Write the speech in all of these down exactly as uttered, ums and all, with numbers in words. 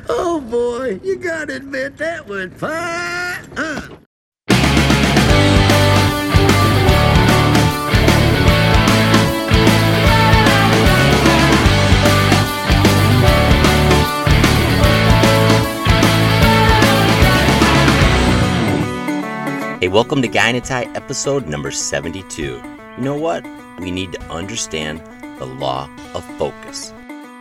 Oh boy, you gotta admit that was fun. Hey, welcome to Guy in a Tie episode number seventy-two. You know what? We need to understand the law of focus.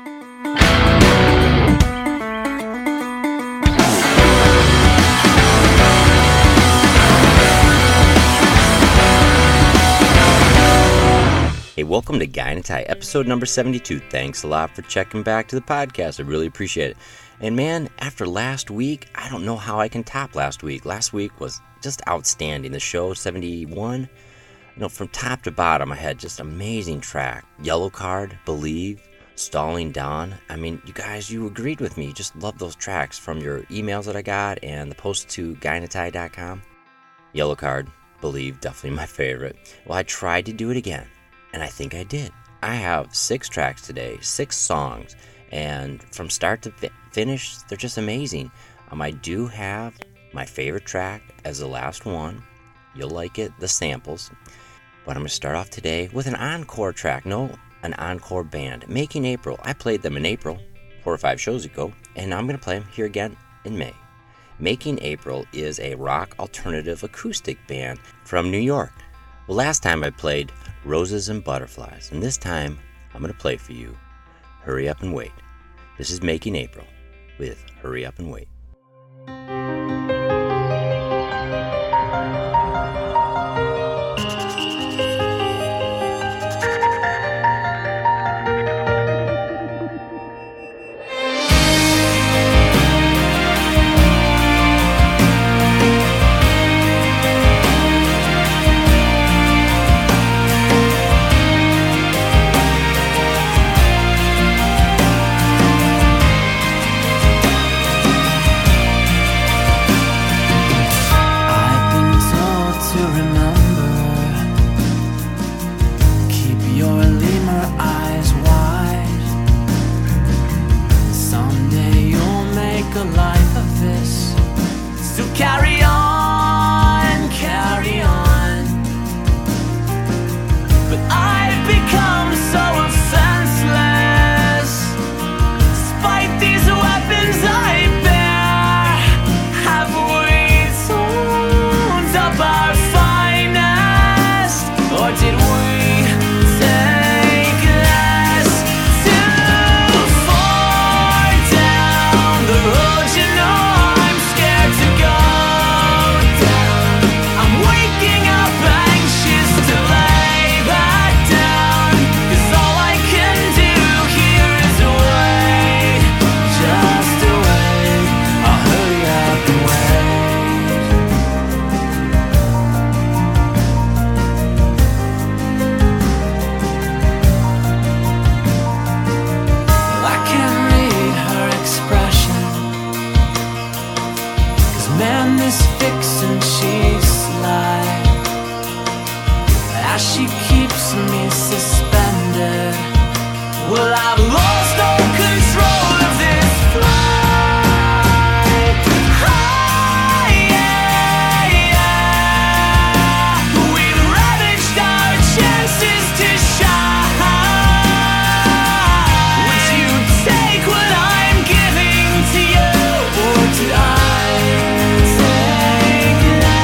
Hey, welcome to Guy in a Tie episode number seventy-two. Thanks a lot for checking back to the podcast. I really appreciate it. And man, after last week, I don't know how I can top last week. Last week was just outstanding. The show, seventy-one, you know, from top to bottom, I had just amazing track. Yellow Card, Believe, Stalling Dawn. I mean, you guys, you agreed with me. You just love those tracks from your emails that I got and the post to guy in a tie dot com. Yellow Card, Believe, definitely my favorite. Well, I tried to do it again, and I think I did. I have six tracks today, six songs, and from start to fi- finish, they're just amazing. Um, I do have my favorite track as the last one. You'll like it, the samples. But I'm going to start off today with an encore track. No, an encore band. Making April. I played them in April, four or five shows ago, and I'm going to play them here again in May. Making April is a rock alternative acoustic band from New York. Well, last time I played Roses and Butterflies, and this time I'm going to play for you Hurry Up and Wait. This is Making April with Hurry Up and Wait. Take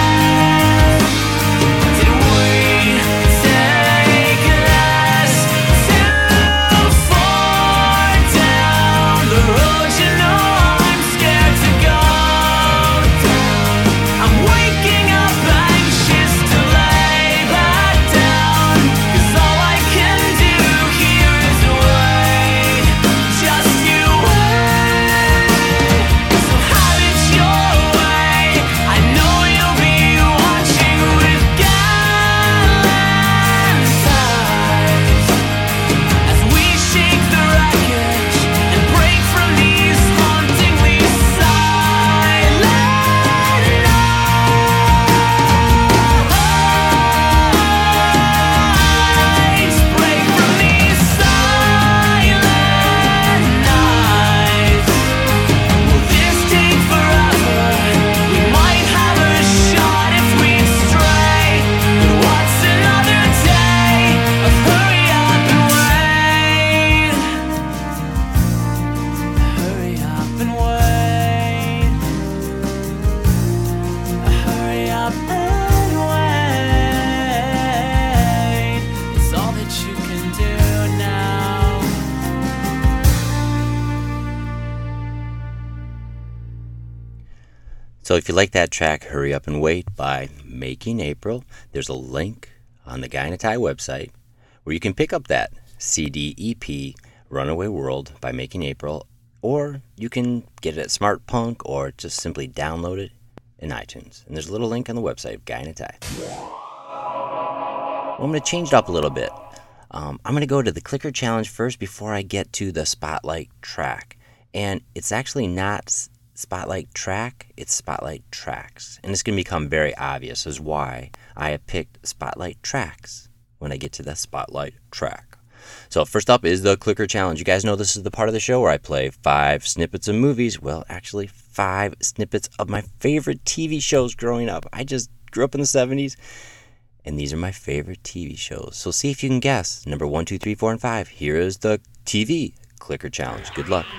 So if you like that track, Hurry Up and Wait by Making April. There's a link on the Guy in a Tie website where you can pick up that C D E P, Runaway World by Making April, or you can get it at Smart Punk or just simply download it in iTunes. And there's a little link on the website of Guy in a Tie. Well, I'm going to change it up a little bit. Um, I'm going to go to the clicker challenge first before I get to the spotlight track. And it's actually not spotlight track, it's spotlight tracks. And it's going to become very obvious as why I have picked spotlight tracks when I get to the spotlight track. So first up is the clicker challenge. You guys know this is the part of the show where I play five snippets of movies. Well, actually five snippets of my favorite T V shows growing up. I just grew up in the seventies. And these are my favorite T V shows. So see if you can guess. Number one, two, three, four, and five. Here is the T V clicker challenge. Good luck.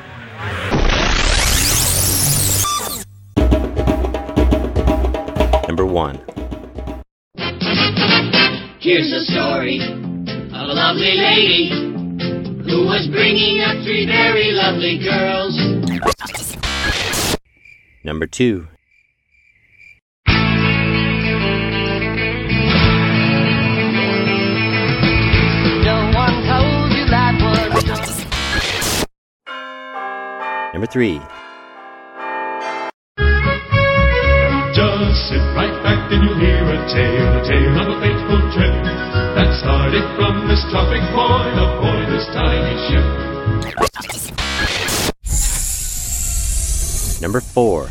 Number one. Here's a story of a lovely lady who was bringing up three very lovely girls. Number two. Number three. Just sit right back and you'll hear a tale, a tale of a fateful trip that started from this tropic point aboard this tiny ship. Number four.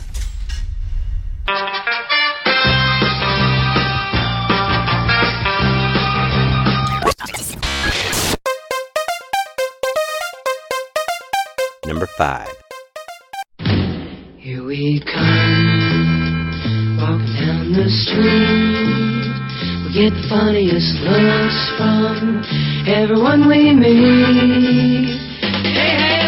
Number five. Here we come, walking down the street. We get the funniest looks from everyone we meet. Hey, hey,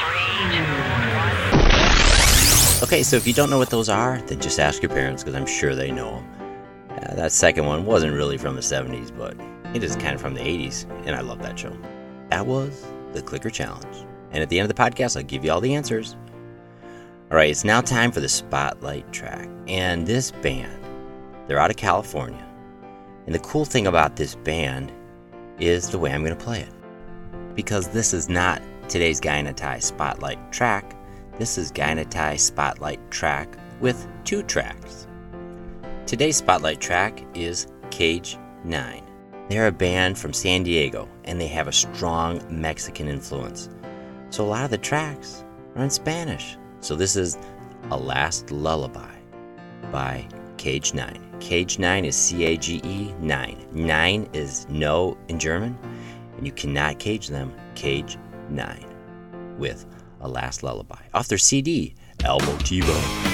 with Okay, so if you don't know what those are, then just ask your parents because I'm sure they know them. Uh, that second one wasn't really from the seventies, but it is kind of from the eighties, and I love that show. That was the Clicker Challenge. And at the end of the podcast, I'll give you all the answers. All right, it's now time for the spotlight track. And this band, they're out of California. And the cool thing about this band is the way I'm going to play it. Because this is not today's Guy in a Tie spotlight track. This is Guy in a Tie spotlight track with two tracks. Today's spotlight track is Cage nine. They're a band from San Diego, and they have a strong Mexican influence. So a lot of the tracks are in Spanish. So this is A Last Lullaby by Cage nine. Cage nine is C A G E nine. Nine is no in German, and you cannot cage them. Cage nine with A Last Lullaby off their C D, El Motivo.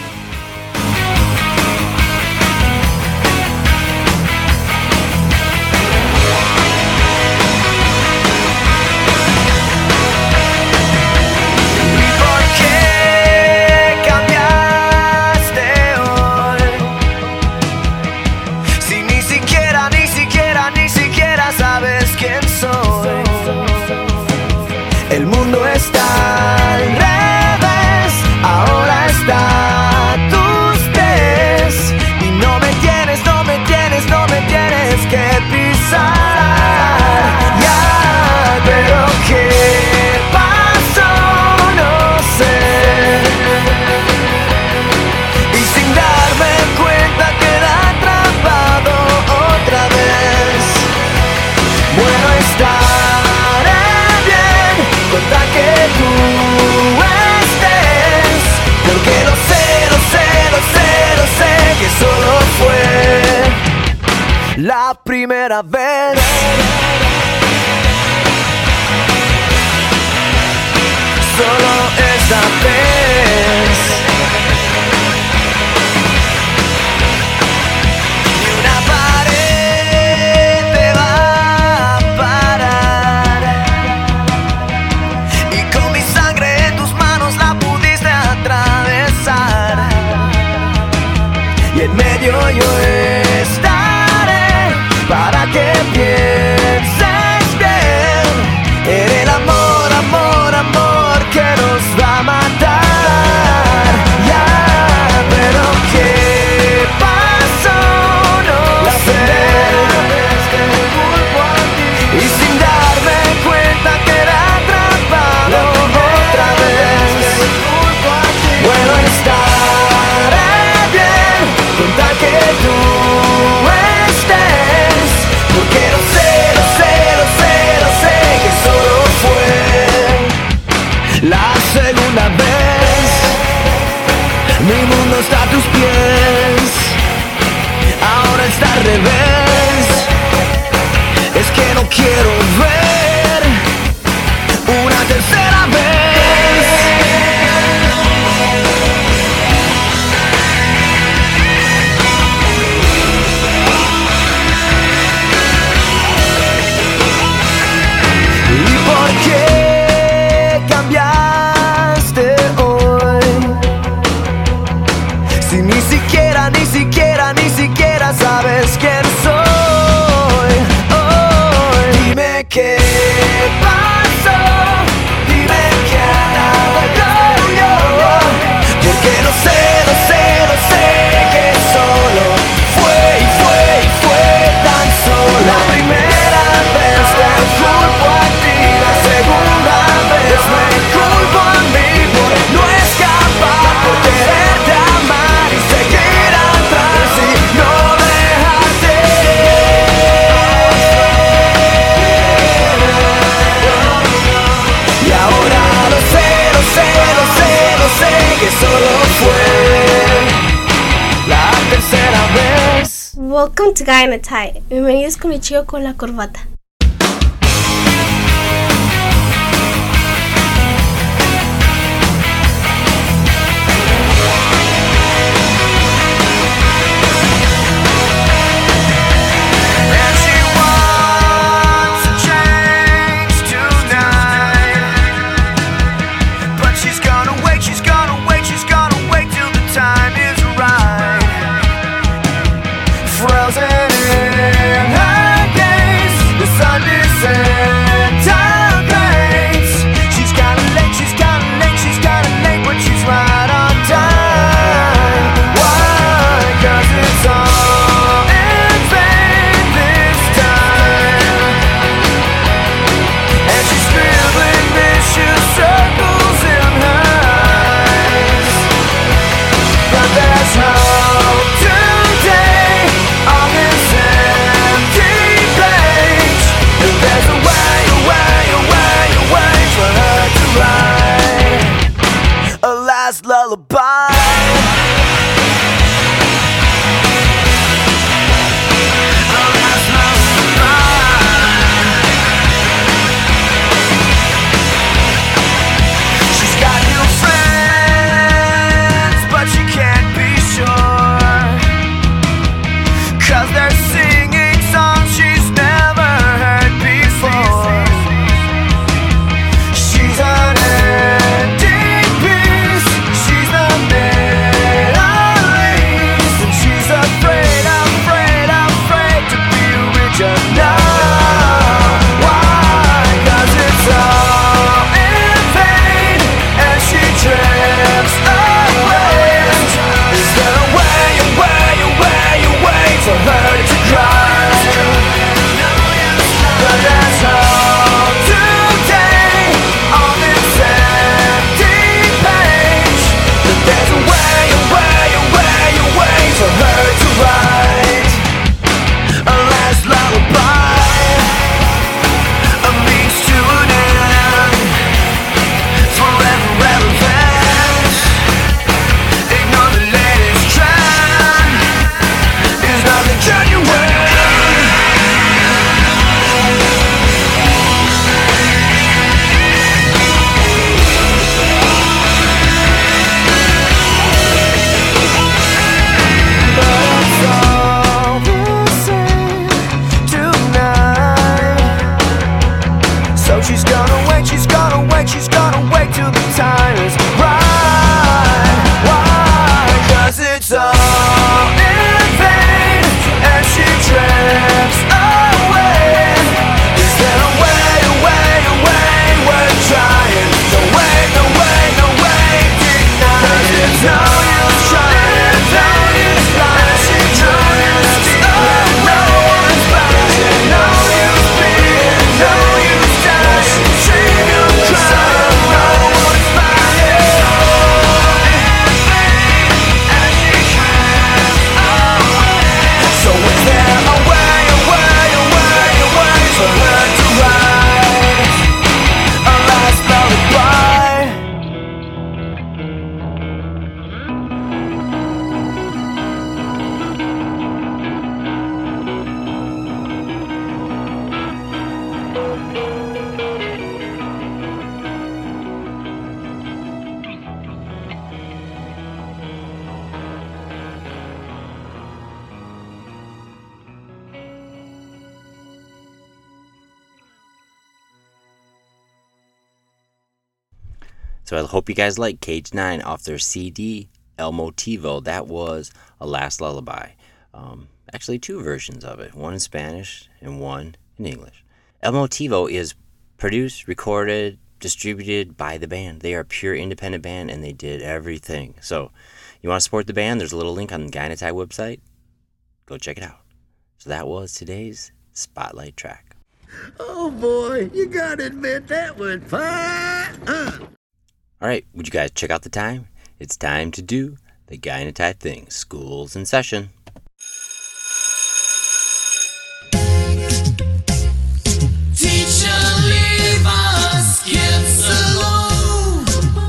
La primera vez. Solo esta vez. Ni una pared te va a parar. Y con mi sangre en tus manos la pudiste atravesar. Y en medio yo estaré para que pienses bien en el amor, amor, amor que nos Mi mundo está a tus pies, ahora está al revés. Es que no quiero ver una tercera vez. ¿Y por qué cambiaste hoy? Si ni siquiera, ni siquiera, ni siquiera sabes quién soy. Hoy dime qué pasó, dime qué hago yo, porque no sé, no sé, no sé, que solo fue y fue y fue tan solo la primera vez. Te culpo a ti, la segunda vez me culpo a mí por no escapar, por quererte amar y seguir atrás y no dejarte. Y ahora lo sé, lo sé, lo sé, lo sé, que solo fue la tercera vez. Welcome to Guy in a Tie. Bienvenidos con mi chico con la corbata. And she wants to change tonight, but she's gonna wait, she's gonna wait, she's gonna wait till the time is right. Frozen in her gaze, the sun descends her pace. She's kinda late, she's kinda late, she's kinda late, but she's right on time. Why? 'Cause it's all in vain this time. And she's scribbling vicious circles in her eyes. But there's hope today on this empty page. And there's a way, a way, a way, a way for her to write a last lullaby. A last lullaby. She's got new friends, but she can't be sure, 'cause they're singing songs she's never heard before. She's an ending piece, she's the middle So I hope you guys like Cage nine off their C D, El Motivo. That was A Last Lullaby. Um, actually, two versions of it, one in Spanish and one in English. El Motivo is produced, recorded, distributed by the band. They are a pure independent band, and they did everything. So you want to support the band, there's a little link on the Guy in a Tie website. Go check it out. So that was today's Spotlight track. Oh boy, you gotta admit that went fine. Uh. All right, would you guys check out the time? It's time to do the Guy in a Tie thing. School's in session. Teacher, leave us kids alone.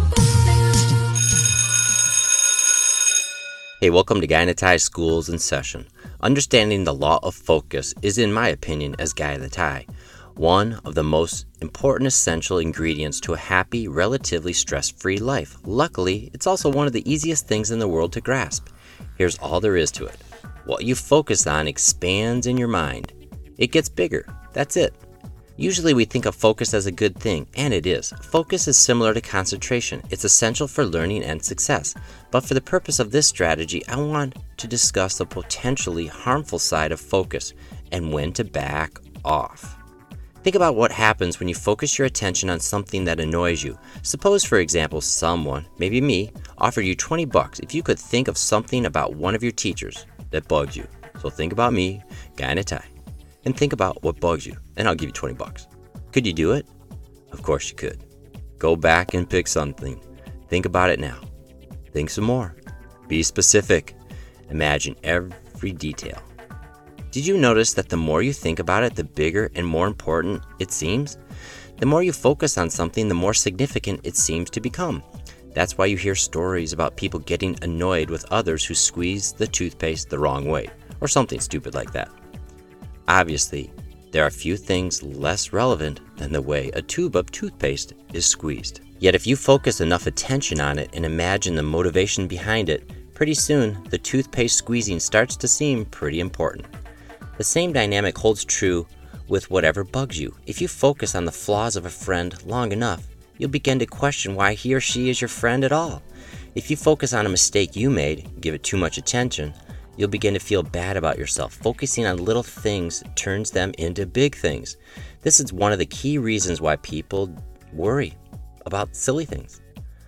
Hey, welcome to Guy in a Tie School's in session. Understanding the law of focus is, in my opinion, as Guy in a Tie, one of the most important essential ingredients to a happy, relatively stress-free life. Luckily, it's also one of the easiest things in the world to grasp. Here's all there is to it. What you focus on expands in your mind. It gets bigger. That's it. Usually we think of focus as a good thing, and it is. Focus is similar to concentration. It's essential for learning and success. But for the purpose of this strategy, I want to discuss the potentially harmful side of focus and when to back off. Think about what happens when you focus your attention on something that annoys you. Suppose, for example, someone, maybe me, offered you twenty bucks if you could think of something about one of your teachers that bugs you. So think about me, Guy in a Tie, and think about what bugs you, and I'll give you twenty bucks. Could you do it? Of course you could. Go back and pick something. Think about it now. Think some more. Be specific. Imagine every detail. Did you notice that the more you think about it, the bigger and more important it seems? The more you focus on something, the more significant it seems to become. That's why you hear stories about people getting annoyed with others who squeeze the toothpaste the wrong way, or something stupid like that. Obviously, there are few things less relevant than the way a tube of toothpaste is squeezed. Yet if you focus enough attention on it and imagine the motivation behind it, pretty soon the toothpaste squeezing starts to seem pretty important. The same dynamic holds true with whatever bugs you. If you focus on the flaws of a friend long enough, you'll begin to question why he or she is your friend at all. If you focus on a mistake you made, give it too much attention, you'll begin to feel bad about yourself. Focusing on little things turns them into big things. This is one of the key reasons why people worry about silly things.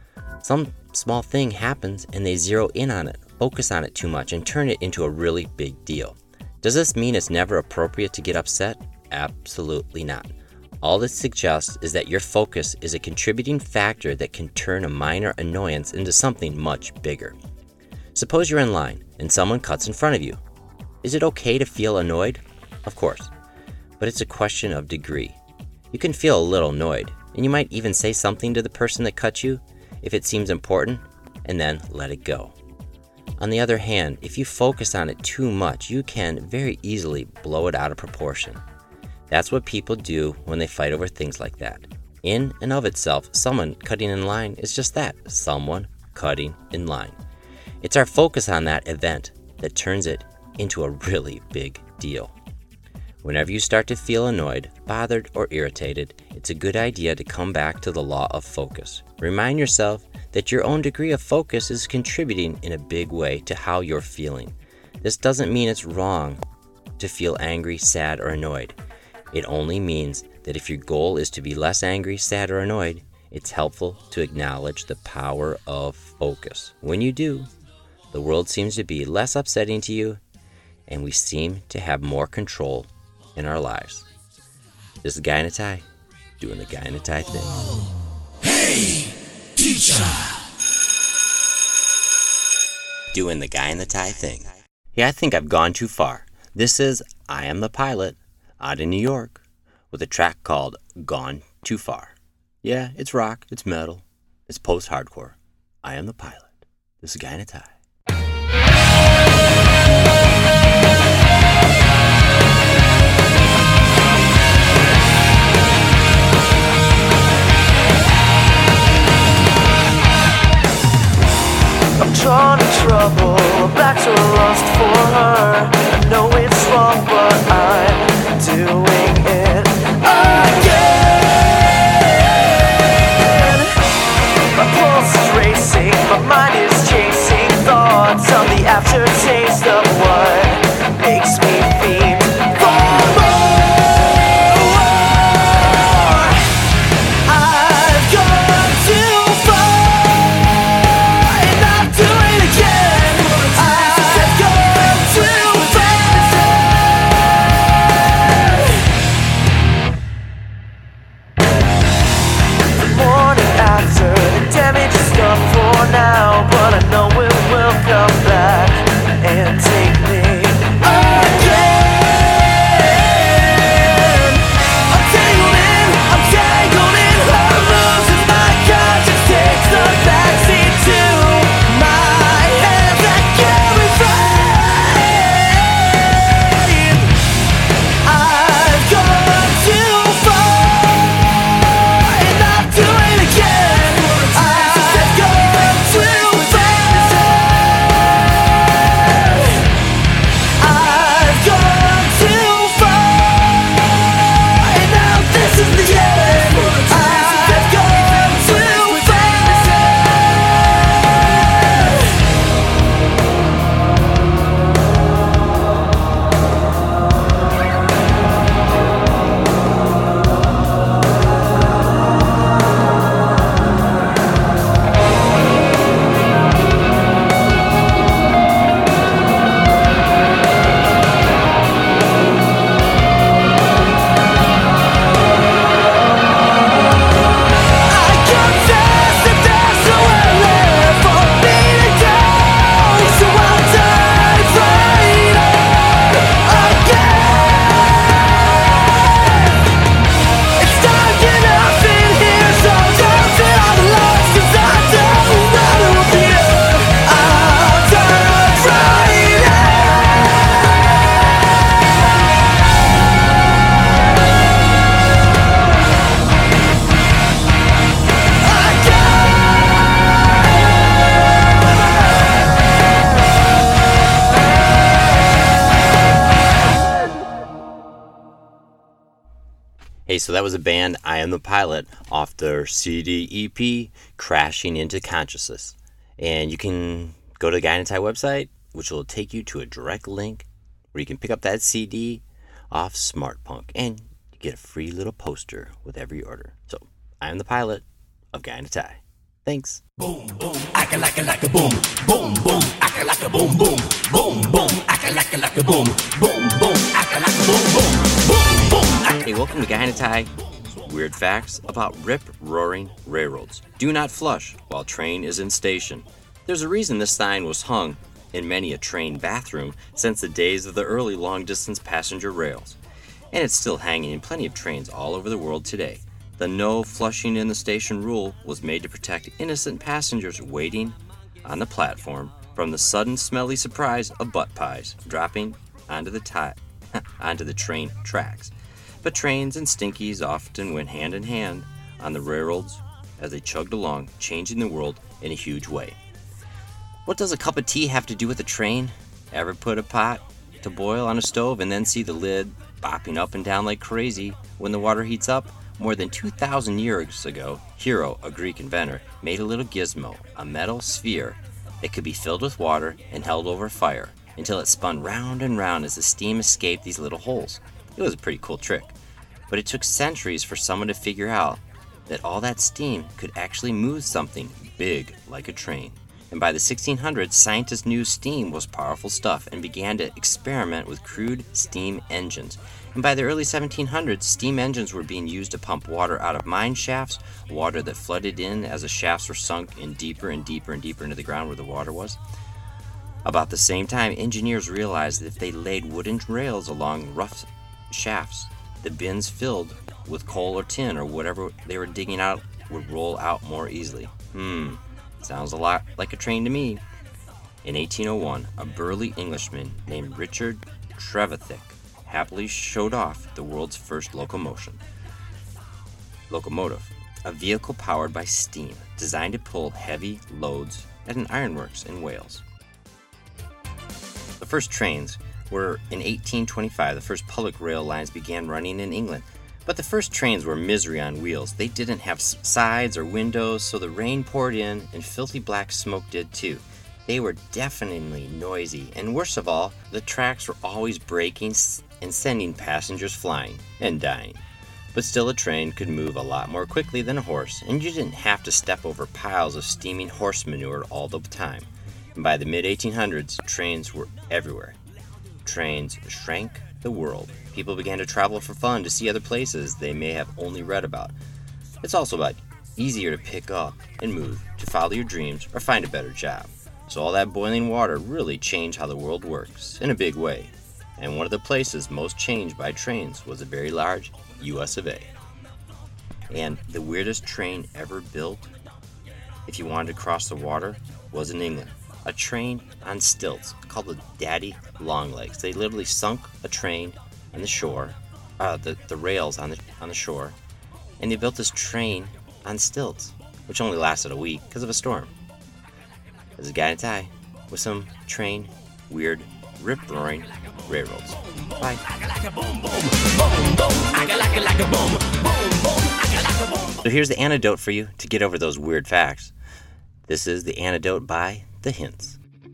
Some small thing happens and they zero in on it, focus on it too much, and turn it into a really big deal. Does this mean it's never appropriate to get upset? Absolutely not. All this suggests is that your focus is a contributing factor that can turn a minor annoyance into something much bigger. Suppose you're in line and someone cuts in front of you. Is it okay to feel annoyed? Of course, but it's a question of degree. You can feel a little annoyed, and you might even say something to the person that cut you if it seems important, and then let it go. On the other hand, if you focus on it too much, you can very easily blow it out of proportion. That's what people do when they fight over things like that. In and of itself, someone cutting in line is just that, someone cutting in line. It's our focus on that event that turns it into a really big deal. Whenever you start to feel annoyed, bothered, or irritated, it's a good idea to come back to the law of focus. Remind yourself that your own degree of focus is contributing in a big way to how you're feeling. This doesn't mean it's wrong to feel angry, sad, or annoyed. It only means that if your goal is to be less angry, sad, or annoyed, it's helpful to acknowledge the power of focus. When you do, the world seems to be less upsetting to you, and we seem to have more control in our lives. This is Guy in a Tie, doing the Guy in a Tie thing. Hey, teacher! Doing the Guy in the Tie thing. Yeah, I think I've gone too far. This is I Am the Pilot, out in New York, with a track called Gone Too Far. Yeah, it's rock, it's metal, it's post-hardcore. I Am the Pilot. This is Guy in a Tie. I'm drawn to trouble, back to lust for her. I know it's wrong, but I'm doing it again. racing. My mind is chasing thoughts of the aftertaste of what makes me fiend for more. I've gone too far and I'll do it again. I've gone too far. The morning after, the damage is done for now, but I know it will come back and take me again. I'm tangled in, I'm tangled in her moves as my conscience takes the backseat to my hands that carry fire. I've gone too far and I'll do it again. I've gone too far. I've gone too far and now this is the end. I've gone too far. I come fast and there's nowhere left for me to go, so I'll dive right on again. It's dark enough in here, so don't turn on the lights, 'cause I don't want to be here. I'll dive right in. Hey, so that was a band, I Am the Pilot, off their C D E P, Crashing into Consciousness. And you can go to the Guy in a Tie website, which will take you to a direct link where you can pick up that C D off SmartPunk. And you get a free little poster with every order. So, I am the pilot of Guy in a Tie. Thanks. Boom, boom, aka like a like a boom. Boom, boom, aka like a boom, boom. Boom, boom, aka like a like a boom. Boom, boom, aka like a boom, boom. Boom, boom, aka. Hey, welcome to Guy in a Tie. Weird facts about rip-roaring railroads. Do not flush while train is in station. There's a reason this sign was hung in many a train bathroom since the days of the early long-distance passenger rails. And it's still hanging in plenty of trains all over the world today. The no flushing in the station rule was made to protect innocent passengers waiting on the platform from the sudden smelly surprise of butt pies dropping onto the tie, onto the train tracks. But trains and stinkies often went hand in hand on the railroads as they chugged along, changing the world in a huge way. What does a cup of tea have to do with a train? Ever put a pot to boil on a stove and then see the lid bopping up and down like crazy when the water heats up? More than two thousand years ago, Hero, a Greek inventor, made a little gizmo, a metal sphere that could be filled with water and held over fire until it spun round and round as the steam escaped these little holes. It was a pretty cool trick, but it took centuries for someone to figure out that all that steam could actually move something big like a train. And by the sixteen hundreds, scientists knew steam was powerful stuff and began to experiment with crude steam engines. And by the early seventeen hundreds, steam engines were being used to pump water out of mine shafts, water that flooded in as the shafts were sunk in deeper and deeper and deeper into the ground where the water was. About the same time, engineers realized that if they laid wooden rails along rough shafts, the bins filled with coal or tin or whatever they were digging out would roll out more easily. Hmm, sounds a lot like a train to me. In eighteen oh one, a burly Englishman named Richard Trevithick happily showed off the world's first locomotion. Locomotive, a vehicle powered by steam, designed to pull heavy loads at an ironworks in Wales. The first trains were in eighteen twenty-five. The first public rail lines began running in England, But the first trains were misery on wheels. They didn't have sides or windows, so the rain poured in and filthy black smoke did too. They were deafeningly noisy, and worst of all, the tracks were always breaking and sending passengers flying and dying. But still, a train could move a lot more quickly than a horse, and you didn't have to step over piles of steaming horse manure all the time. And by the mid eighteen hundreds, trains were everywhere. Trains shrank the world. People began to travel for fun to see other places they may have only read about. It's also about easier to pick up and move, to follow your dreams or find a better job. So all that boiling water really changed how the world works, in a big way. And one of the places most changed by trains was a very large U S of A. And the weirdest train ever built, if you wanted to cross the water, was in England. A train on stilts called the Daddy Longlegs. They literally sunk a train on the shore, uh, the, the rails on the, on the shore, and they built this train on stilts, which only lasted a week because of a storm. This is a guy in a tie with some train, weird, rip-roaring railroads. Bye. So here's the antidote for you to get over those weird facts. This is the antidote by The Hints.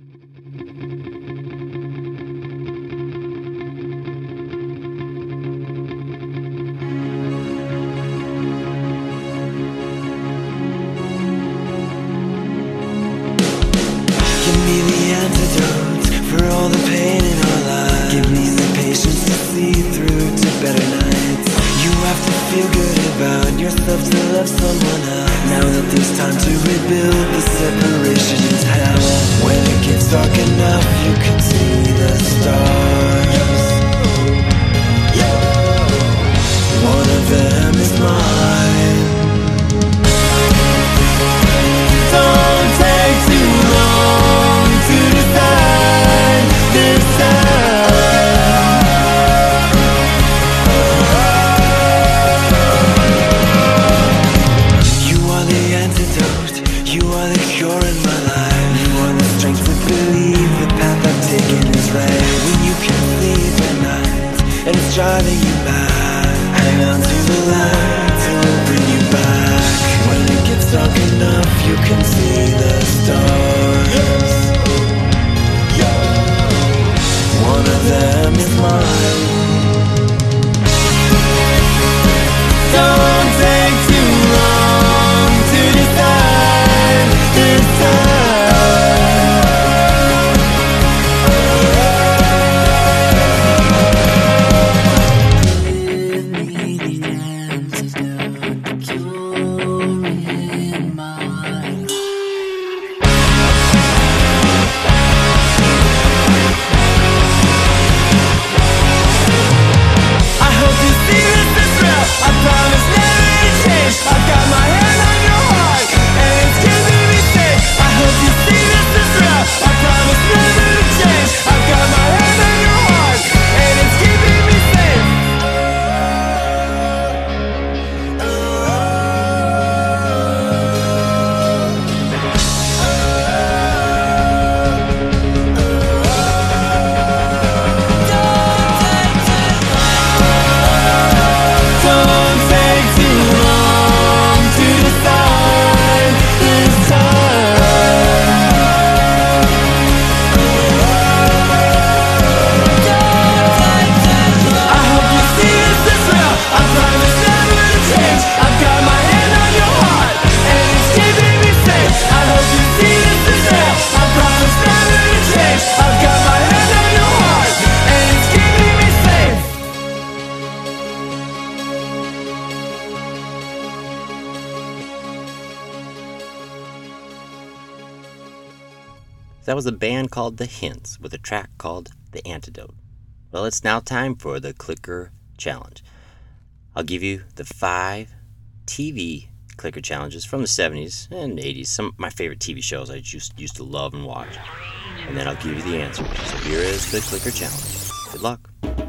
That was a band called The Hints with a track called The Antidote. Well, it's now time for the Clicker Challenge. I'll give you the five T V clicker challenges from the seventies and eighties, some of my favorite T V shows I just used to love and watch. And then I'll give you the answers. So here is the Clicker Challenge. Good luck.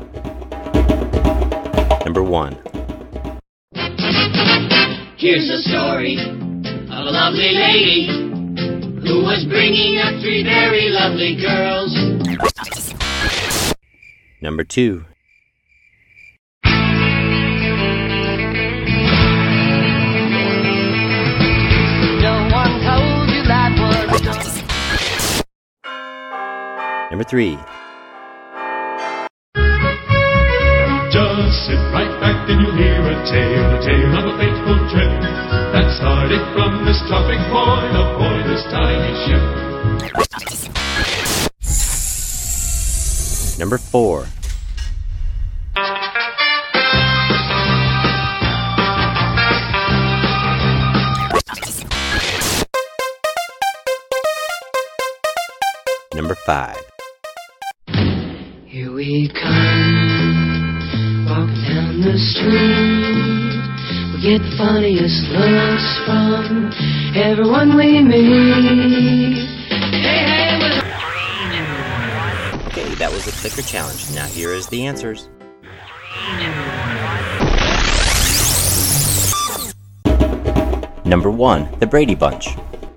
Number one. Here's a story of a lovely lady who was bringing up three very lovely girls. Number two. Number three. Just sit right back and you'll hear a tale, a tale of a fateful trip that started from this tropic point aboard this tiny ship. Number four. Number five. Here we come, walking down the street. We get the funniest looks from everyone we meet. Hey, hey, with Okay, that was a clicker challenge. Now here is the answers. Number one, the Brady Bunch.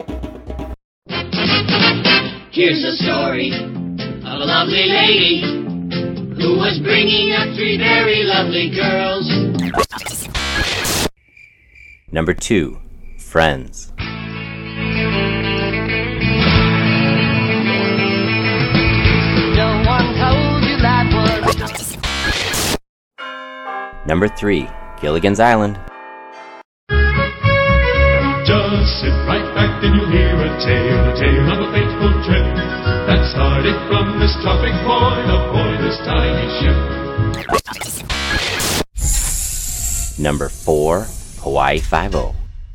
Here's the story of a lovely lady who was bringing up three very lovely girls. Number two, Friends. No one told you that was. Number three, Gilligan's Island. Just sit right back and you'll hear a tale, a tale of a fateful trip that started from this tropic point aboard this tiny ship. Number four, Hawaii Five-O.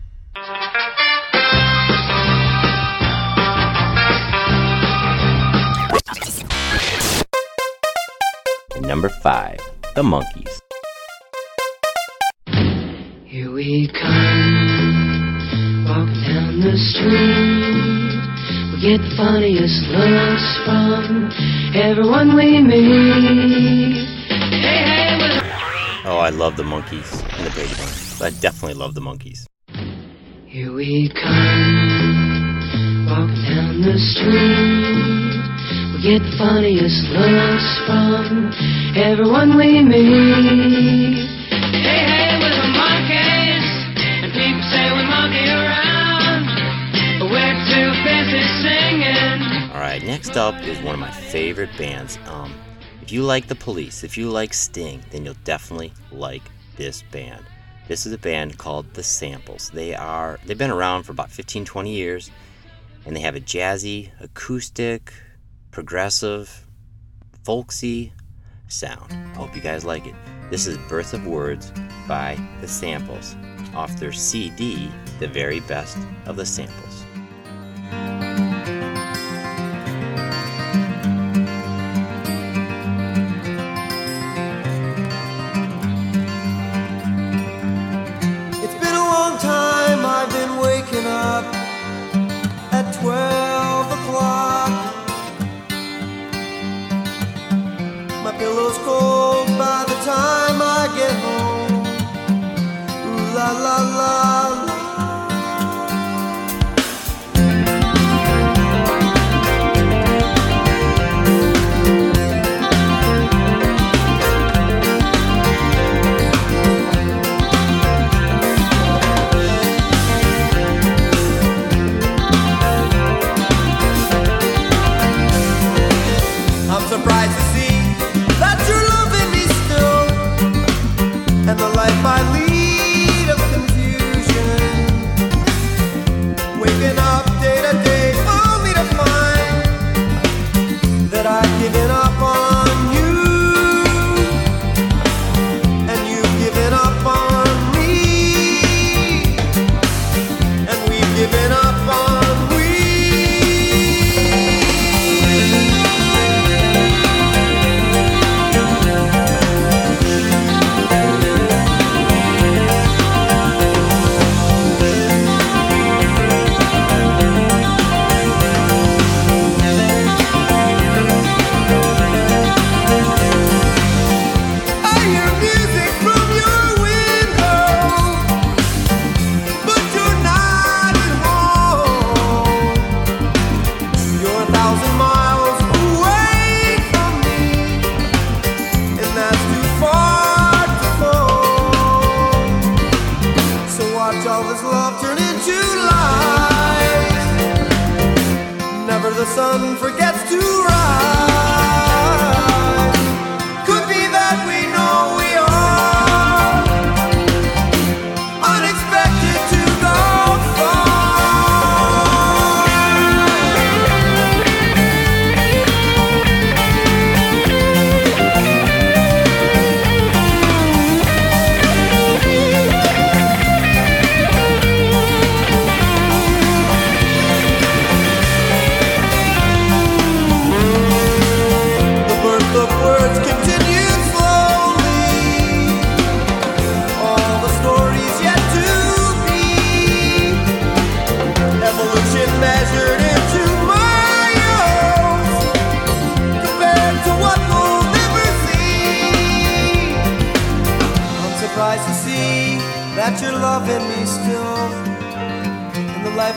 And number five, the Monkees. Here we come, walking down the street. We get the funniest looks from everyone we meet. Hey, hey, with Oh, I love the Monkees and the Brady Bunch. I definitely love the Monkees. Here we come, walking down the street. We get the funniest looks from everyone we meet. Hey, hey, we're the monkeys, and people say we monkey around, but we're too busy singing. All right, next up is one of my favorite bands. Um, if you like The Police, if you like Sting, then you'll definitely like this band. This is a band called The Samples. They are, they've been around for about fifteen, twenty years, and they have a jazzy, acoustic, progressive, folksy sound. I hope you guys like it. This is Birth of Words by The Samples off their C D, The Very Best of the Samples. It's been a long time I've been waking up at twelve o'clock. My pillow's cold by the time I get home. Ooh, la la la la. I'm surprised to see that you're loving me still, and the life I lead of confusion, waking up day to day only to find that I've given up on you, and you've given up on me, and we've given up on we. I hear music from your window, but you're not at home. You're a thousand miles away from me, and that's too far to phone. So watch all this love turn into lies. Never the sun forgets to rise.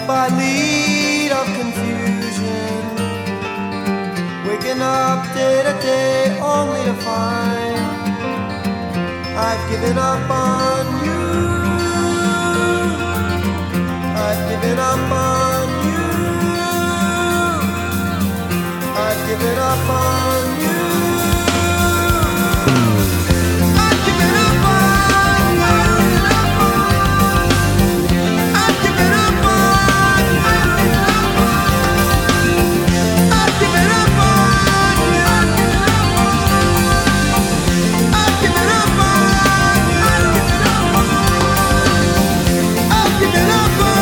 by lead of confusion, waking up day to day only to find I've given up on you. I've given up on you. I've given up on you. I've given up on you. I've given up on you. I've given up on you. I've given up on you. I've given up on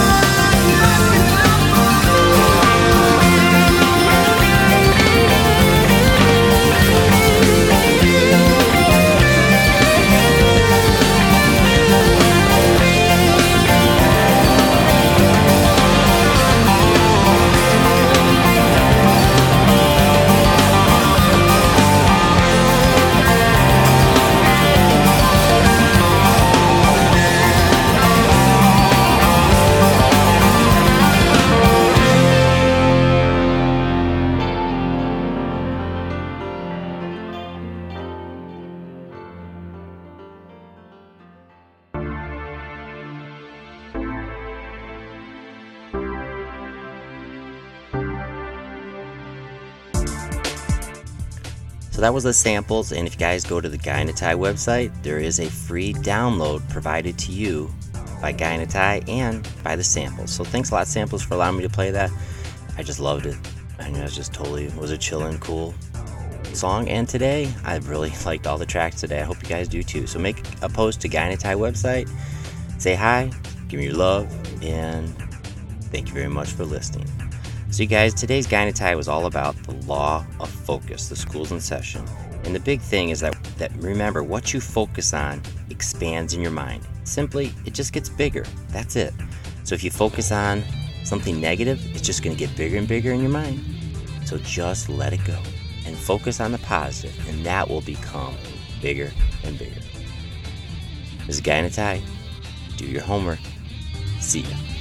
So that was the samples, and if you guys go to the Guy in a Tie website, there is a free download provided to you by Guy in a Tie and by the samples. So thanks a lot, Samples, for allowing me to play that. I just loved it. I mean, it was just totally, it was a chillin', cool song. And today, I've really liked all the tracks today. I hope you guys do too. So make a post to Guy in a Tie website, say hi, give me your love, and thank you very much for listening. So you guys, today's Guy in a Tie was all about the law of focus. The school's in session. And the big thing is that, that remember, what you focus on expands in your mind. Simply, it just gets bigger. That's it. So if you focus on something negative, it's just going to get bigger and bigger in your mind. So just let it go and focus on the positive, and that will become bigger and bigger. This is Guy in a Tie. Do your homework. See ya.